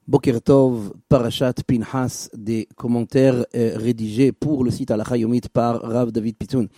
Boker Tov, Parashat Pinhas, des commentaires rédigés pour le site Halakha Yomit par Rav David Pitoun.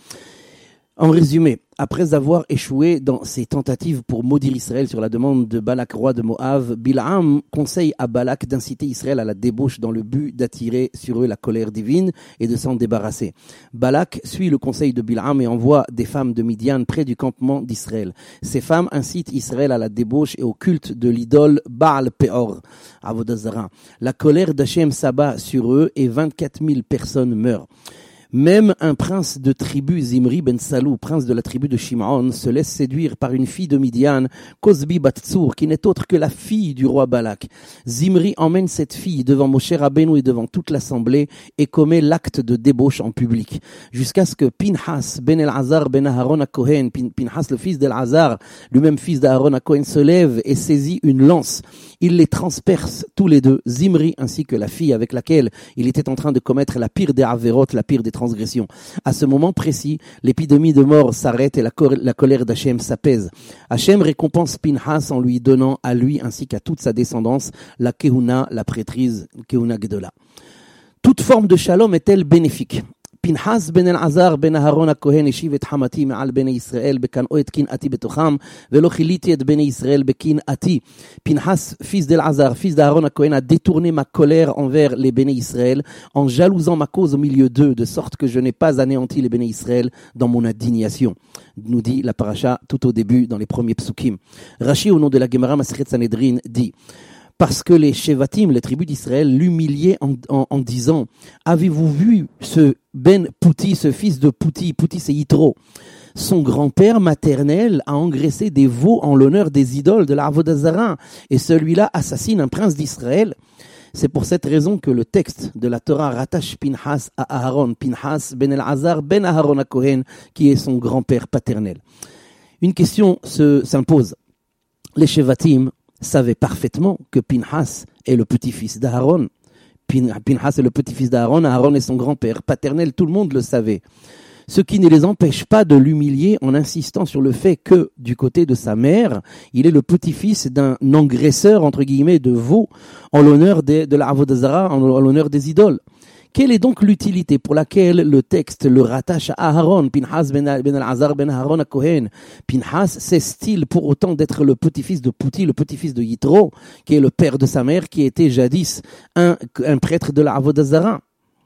En résumé, après avoir échoué dans ses tentatives pour maudire Israël sur la demande de Balak, roi de Moab, Bil'am conseille à Balak d'inciter Israël à la débauche dans le but d'attirer sur eux la colère divine et de s'en débarrasser. Balak suit le conseil de Bil'am et envoie des femmes de Midian près du campement d'Israël. Ces femmes incitent Israël à la débauche et au culte de l'idole Baal Peor, Avodah Zara. La colère d'Hachem s'abat sur eux et 24 000 personnes meurent. Même un prince de tribu, Zimri ben Salou, prince de la tribu de Shim'on, se laisse séduire par une fille de Midian, Kozbi bat Tsour, qui n'est autre que la fille du roi Balak. Zimri emmène cette fille devant Moshe Rabbeinu et devant toute l'assemblée et commet l'acte de débauche en public. Jusqu'à ce que Pinhas ben El-Hazar ben Aharon HaKohen, Pinhas le fils d'El-Hazar, lui-même fils d'Aaron HaKohen, se lève et saisit une lance. Il les transperce tous les deux, Zimri ainsi que la fille avec laquelle il était en train de commettre la pire des Averot, la pire des transgressions. À ce moment précis, l'épidémie de mort s'arrête et la colère d'Hachem s'apaise. Hachem récompense Pinhas en lui donnant à lui ainsi qu'à toute sa descendance la Kehuna, la prêtrise, Kehuna Gedola. Toute forme de shalom est-elle bénéfique? Pinhas ben El-Hazar ben Aharon HaKohen eshiv et hamati me'al bnei Israël bekan'o et kin'ati betocham velo chiliti et bnei Israël bekin'ati. Pinhas, fils d'El-Hazar, fils d'Aaron HaKohen, a détourné ma colère envers les béné Israël en jalousant ma cause au milieu d'eux, de sorte que je n'ai pas anéanti les béné Israël dans mon indignation. Nous dit la paracha tout au début dans les premiers psukim. Rashi, au nom de la Gemara Masechet Sanhedrin, dit: parce que les Shevatim, les tribus d'Israël, l'humiliaient en disant: avez-vous vu ce Ben Pouti, ce fils de Pouti? Pouti, c'est Yitro. Son grand-père maternel a engraissé des veaux en l'honneur des idoles de l'Avodah Zara, et celui-là assassine un prince d'Israël. C'est pour cette raison que le texte de la Torah rattache Pinhas à Aharon, Pinhas ben El-Hazar ben Aharon HaKohen, qui est son grand-père paternel. Une question s'impose. Les Shevatim savait parfaitement que Pinhas est le petit-fils d'Aaron. Pinhas est le petit-fils d'Aaron, Aaron est son grand-père paternel, tout le monde le savait. Ce qui ne les empêche pas de l'humilier en insistant sur le fait que, du côté de sa mère, il est le petit-fils d'un engraisseur, entre guillemets, de veaux, en l'honneur de la Avodah Zara, en l'honneur des idoles. Quelle est donc l'utilité pour laquelle le texte le rattache à Aharon, Pinhas ben El-Hazar ben Aharon HaKohen? Pinhas cesse-t-il pour autant d'être le petit-fils de Pouti, le petit-fils de Yitro, qui est le père de sa mère, qui était jadis un prêtre de la Avodah Zara?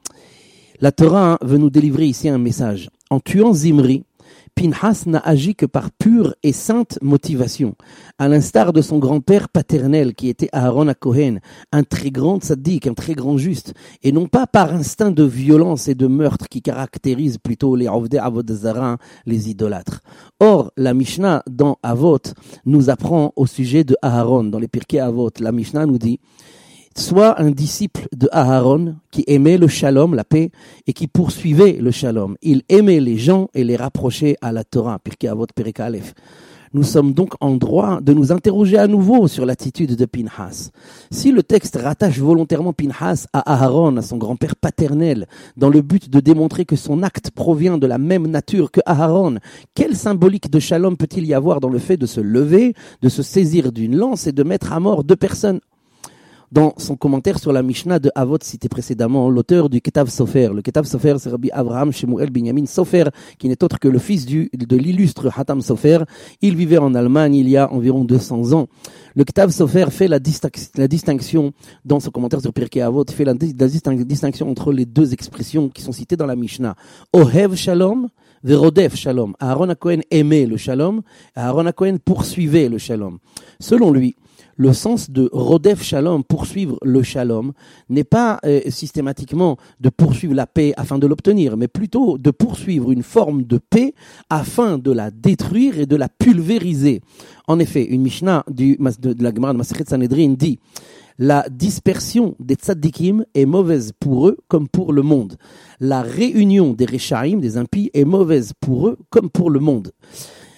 La Torah veut nous délivrer ici un message. En tuant Zimri, Pinhas n'a agi que par pure et sainte motivation, à l'instar de son grand-père paternel qui était Aaron HaKohen, un très grand tzaddik, un très grand juste, et non pas par instinct de violence et de meurtre qui caractérise plutôt les Ovdei Avodah Zara, les idolâtres. Or, la Mishnah dans Avot nous apprend au sujet de Aaron, dans les Pirkei Avot, la Mishnah nous dit: soit un disciple de Aharon qui aimait le shalom, la paix, et qui poursuivait le shalom. Il aimait les gens et les rapprochait à la Torah. Pirkei Avot, Perek Aleph. Nous sommes donc en droit de nous interroger à nouveau sur l'attitude de Pinhas. Si le texte rattache volontairement Pinhas à Aharon, à son grand-père paternel, dans le but de démontrer que son acte provient de la même nature que Aharon, quelle symbolique de shalom peut-il y avoir dans le fait de se lever, de se saisir d'une lance et de mettre à mort deux personnes? Dans son commentaire sur la Mishnah de Avot cité précédemment, l'auteur du Ketav Sofer, le Ketav Sofer, c'est Rabbi Avraham Shemuel Binyamin Sofer, qui n'est autre que le fils de l'illustre Hatam Sofer. Il vivait en Allemagne il y a environ 200 ans. Le Ketav Sofer fait la distinction, dans son commentaire sur Pirkei Avot, fait la distinction entre les deux expressions qui sont citées dans la Mishnah. Ohev Shalom, Verodef Shalom. Aaron HaKohen aimait le Shalom, Aaron HaKohen poursuivait le Shalom. Selon lui, le sens de Rodef Shalom, poursuivre le Shalom, n'est pas systématiquement de poursuivre la paix afin de l'obtenir, mais plutôt de poursuivre une forme de paix afin de la détruire et de la pulvériser. En effet, une Mishnah de la Gemara de Masechet Sanhedrin dit: la dispersion des tzaddikim est mauvaise pour eux comme pour le monde. La réunion des Rechaim, des impies, est mauvaise pour eux comme pour le monde.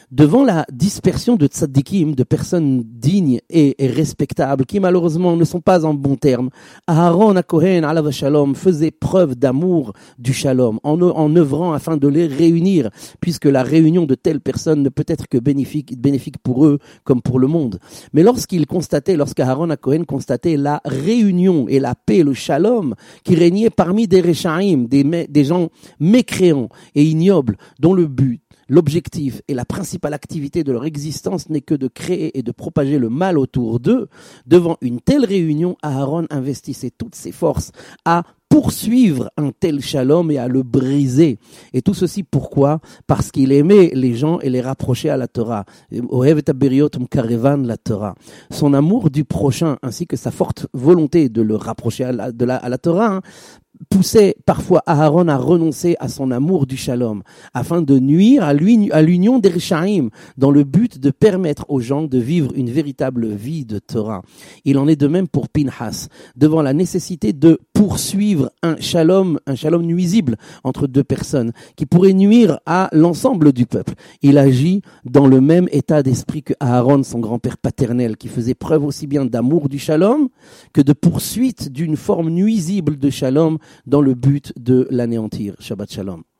devant la dispersion de tzaddikim, de personnes dignes et respectables, qui malheureusement ne sont pas en bons termes, Aaron HaKohen, alav shalom, faisait preuve d'amour du shalom, en œuvrant afin de les réunir, puisque la réunion de telles personnes ne peut être que bénéfique pour eux comme pour le monde. Mais lorsqu'Aaron HaKohen constatait la réunion et la paix, le shalom, qui régnait parmi des Reshaïm, des gens mécréants et ignobles, dont le but, l'objectif et la principale activité de leur existence n'est que de créer et de propager le mal autour d'eux, devant une telle réunion, Aaron investissait toutes ses forces à poursuivre un tel shalom et à le briser. Et tout ceci pourquoi ? Parce qu'il aimait les gens et les rapprochait à la Torah. Ohev et aberiot umkarevan la Torah. Son amour du prochain ainsi que sa forte volonté de le rapprocher à la Torah poussait parfois Aaron à renoncer à son amour du shalom, afin de nuire à l'union des Reshaïm, dans le but de permettre aux gens de vivre une véritable vie de Torah. Il en est de même pour Pinhas, devant la nécessité de poursuivre un shalom nuisible entre deux personnes, qui pourrait nuire à l'ensemble du peuple. Il agit dans le même état d'esprit que Aaron, son grand-père paternel, qui faisait preuve aussi bien d'amour du shalom que de poursuite d'une forme nuisible de shalom, dans le but de l'anéantir. Shabbat Shalom.